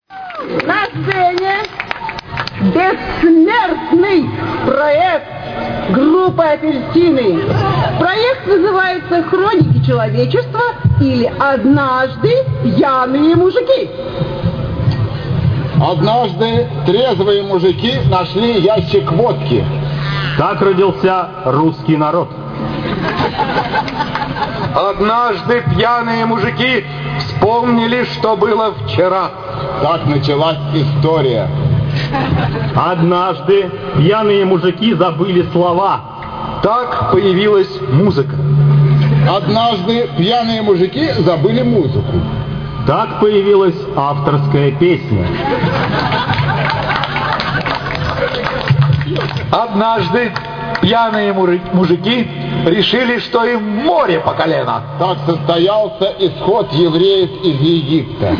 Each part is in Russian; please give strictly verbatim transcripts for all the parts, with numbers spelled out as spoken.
На сцене бессмертный проект группы «Апельсины». Проект называется «Хроники человечества» или «Однажды пьяные мужики». Однажды трезвые мужики нашли ящик водки. Так родился русский народ. Однажды пьяные мужики вспомнили, что было вчера. Так началась история. Однажды пьяные мужики забыли слова. Так появилась музыка. Однажды пьяные мужики забыли музыку. Так появилась авторская песня. Однажды пьяные мужики решили, что им море по колено. Так состоялся исход евреев из Египта.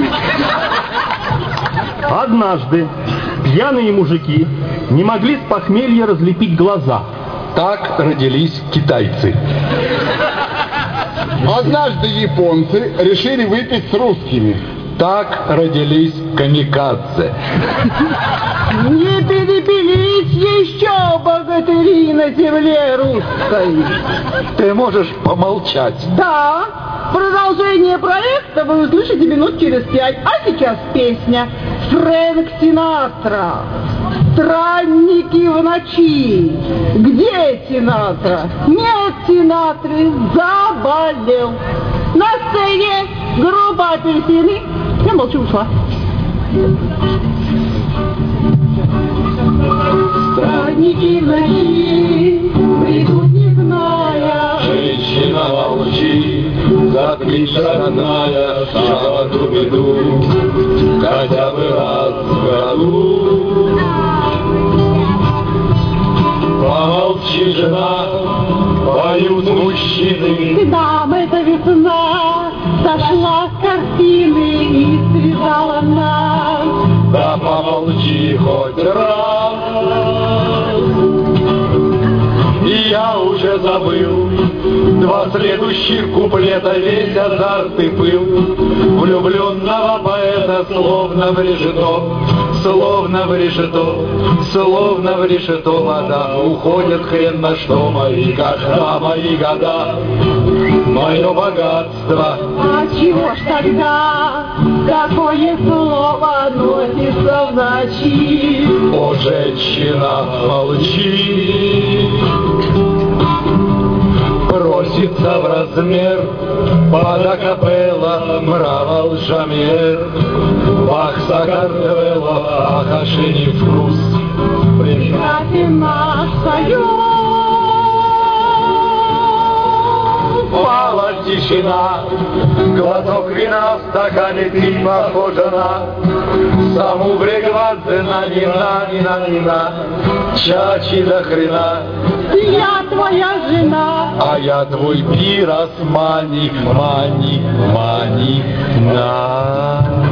Однажды пьяные мужики не могли с похмелья разлепить глаза. Так родились китайцы. Однажды японцы решили выпить с русскими. Так родились камикадзе. Не перепились еще богатыри на земле русской. Ты можешь помолчать? Да. Продолжение проекта вы услышите минут через пять. А сейчас песня Фрэнк Синатра. Странники в ночи. Где Синатра? Нет Синатры, заболел. На сцене группа «Апельсины». Я молчу, ушла. Странники в ночи придут, не зная. Женщина молчит, заткнись, родная, жалобу беду, хотя бы раз в году. Помолчи, жена, поют мужчины. К нам эта весна сошла с картины и связала нас. Да помолчи хоть раз. И я уже забыл два следующих куплета, весь азарт и пыл влюбленного поэта, словно в решето, словно в решето, словно в решето вода. Уходят хрен на что мои года, мои года, мое богатство. А чего ж тогда такое слово носится в ночи? О, женщина, молчи. Просится в размер под акапелла мрамор жамер. Бах, сакартвело, ах, ошини вкус. Прекрасен наш союз. Пала тишина, глоток вина в стакане, ты похожа на саму бригвадзе, на нина, нина, нина, чачи до хрена. Я твоя жена, А я твой пирос, мани, мани, мани, на.